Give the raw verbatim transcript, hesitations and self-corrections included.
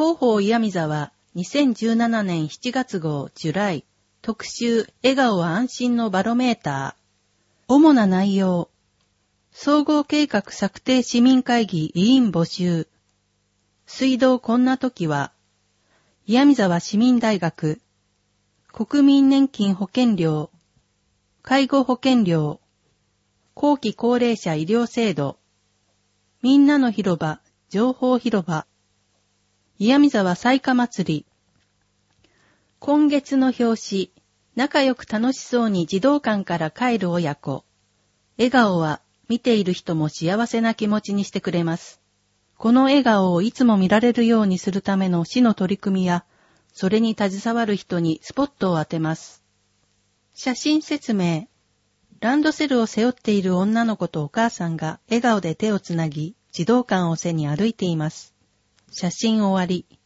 広報岩見沢にせんじゅうななねんしちがつ号ジュライ特集笑顔は安心のバロメーター。主な内容。総合計画策定市民会議委員募集。水道こんな時は。岩見沢市民大学。国民年金保険料。介護保険料。後期高齢者医療制度。みんなの広場、情報広場。岩見沢彩花祭り。今月の表紙、仲良く楽しそうに児童館から帰る親子。笑顔は見ている人も幸せな気持ちにしてくれます。この笑顔をいつも見られるようにするための市の取り組みや、それに携わる人にスポットを当てます。写真説明。ランドセルを背負っている女の子とお母さんが笑顔で手をつなぎ、児童館を背に歩いています。写真終わり。